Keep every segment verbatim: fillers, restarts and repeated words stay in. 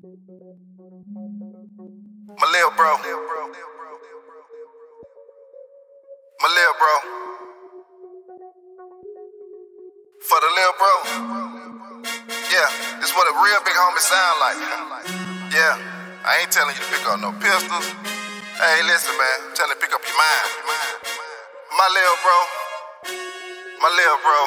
My lil' bro. My lil' bro. For the lil' bro. Yeah, this what a real big homie sound like. Yeah, I ain't telling you to pick up no pistols. Hey, listen, man, I'm telling you to pick up your mind. My lil' bro. My lil' bro.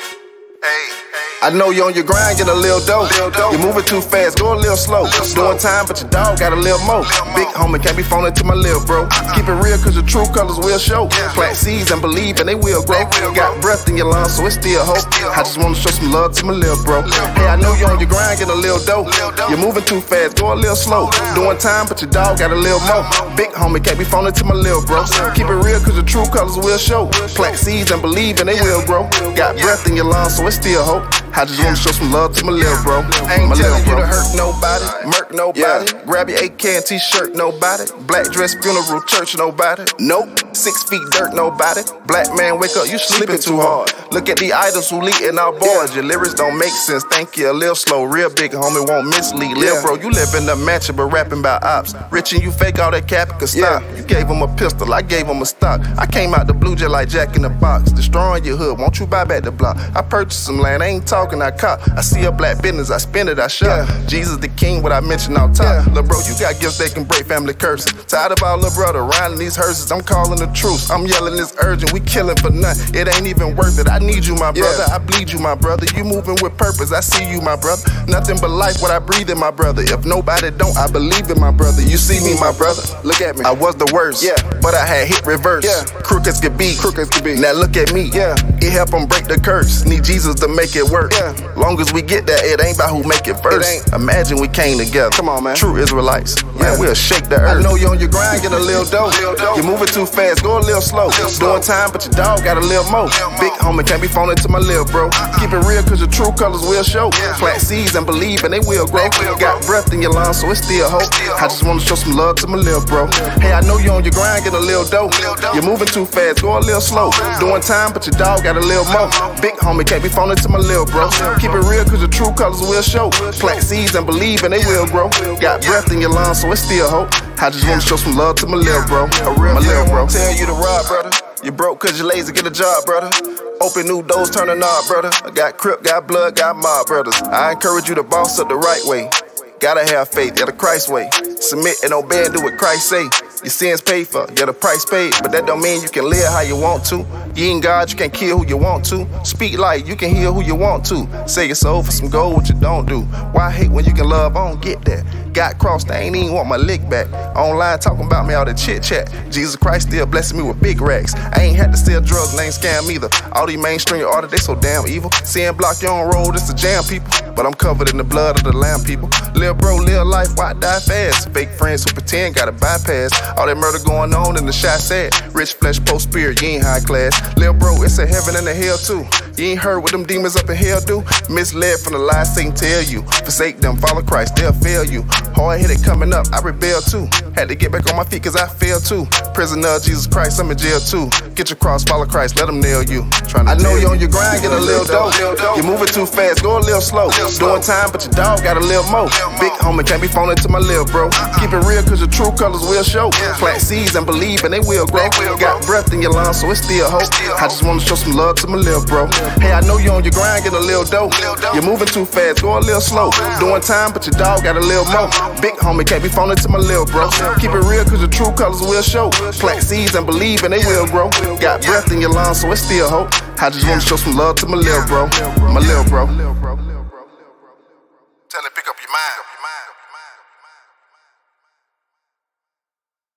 Hey, I know you on your grind, get a little dope. You moving too fast, go a little slow. Doing time, but your dog got a little more. Big homie can't be phoning to my lil' bro. Keep it real, cause your true colors will show. Plant seeds and believe, and they will grow. Got breath in your lungs, so it's still hope. I just wanna show some love to my lil' bro. Hey, I know you on your grind, get a little dope. You moving too fast, go a little slow. Doing time, but your dog got a little more. Big homie can't be phoning to my lil' bro. Keep it real, cause your true colors will show. Plant seeds and believe, and they will grow. Got breath in your lungs, so it's still hope. I just wanna show some love to my lil' bro. Ain't my telling lil' you bro. to hurt nobody, murk nobody. Yeah. Grab your A K and t-shirt, nobody. Black dress, funeral, church, nobody. Nope. Six feet dirt, nobody. Black man, wake up, you sleeping too hard. Look at the idols who lead in our boys. Your lyrics don't make sense, thank you, a little slow. Real big homie won't mislead. Lil' Yeah. bro, you live in the mansion but rapping about ops. Rich and you fake all that cap, cause stop. Yeah. You gave him a pistol, I gave him a stock. I came out the blue just like Jack in the Box. Destroying your hood, won't you buy back the block? I purchased some land, I ain't talking, I cop. I see a black business, I spend it, I shop. Yeah. Jesus the king, what I mentioned out top. Yeah. Lil' bro, you got gifts that can break family curses. Tired of our little brother riding these hearses. I'm calling the truth, I'm yelling this urgent. We killing for nothing, it ain't even worth it. I need you, my brother, Yeah. I bleed you, my brother. You moving with purpose, I see you, my brother. Nothing but life, what I breathe in, my brother. If nobody don't, I believe in my brother. You see me, my brother. Look at me. I was the worst, Yeah. but I had hit reverse. Yeah. Crook as could be, Crook as could be. Now look at me, Yeah. It help them break the curse. Need Jesus to make it work. Yeah. Long as we get that, it ain't about who make it first. It ain't. Imagine we came together. Come on, man. True Israelites. Man, Yeah. we'll shake the earth. I know you on your grind, get a little dope. Little dope. You moving too fast, go a little slow. slow. Doing time, but your dog got a little more. Big homie can't be phoning to my lil' bro. Keep it real, cause your true colors will show. Plant seeds and believe, and they will grow. Got breath in your lungs, so it's still hope. I just wanna show some love to my lil' bro. Hey, I know you on your grind, get a little dope. You're moving too fast, go a little slow. Doing time, but your dog got a little more. Big homie can't be phoning to my lil' bro. Keep it real, cause your true colors will show. Plant seeds and believe, and they will grow. Got breath in your lungs, so it's still hope. I just wanna show some love to my lil' bro. My lil' bro. Tell you to rob, brother. You broke cause you lazy, get a job, brother. Open new doors, turn a knob, brother. I got Crip, got blood, got mob, brothers. I encourage you to boss up the right way. Gotta have faith, yeah, the Christ way. Submit and obey and do what Christ say. Your sins paid for, yeah, the price paid. But that don't mean you can live how you want to. You ain't God, you can't kill who you want to. Speak light, you can heal who you want to. Sell your soul for some gold, what you don't do. Why hate when you can love? I don't get that. Got crossed, I ain't even want my lick back. Online talking about me, all the chit chat. Jesus Christ still blessing me with big racks. I ain't had to sell drugs and ain't scam either. All these mainstream artists, they so damn evil. Seeing block your own road, it's a jam, people. But I'm covered in the blood of the lamb, people. Live bro, live life, why die fast? Fake friends who pretend gotta bypass. All that murder going on in the shot said. Rich flesh, post spirit, you ain't high class. Live bro, it's a heaven and a hell too. You ain't heard what them demons up in hell do? Misled from the lies Satan tell you. Forsake them, follow Christ, they'll fail you. Hard headed coming up, I rebel too. Had to get back on my feet cause I failed too. Prisoner of Jesus Christ, I'm in jail too. Get your cross, follow Christ, let them nail you. I know you on your grind, get a little dope. You moving too fast, go a little slow. Doing time, but your dog got a little more. Big homie can't be phoning to my lil' bro. Keep it real cause your true colors will show. Plant seeds and believe and they will grow. Got breath in your lungs, so it's still hope. I just wanna show some love to my lil' bro. Hey, I know you on your grind, get a little dope. You're moving too fast, go a little slow. Doing time, but your dog got a little more. Big homie can't be phoning to my lil' bro. Keep it real cause your true colors will show. Plant seeds and believe and they will grow. Got breath in your lungs, so it's still hope. I just wanna show some love to my lil' bro. My lil' bro. Tell him pick up your mind.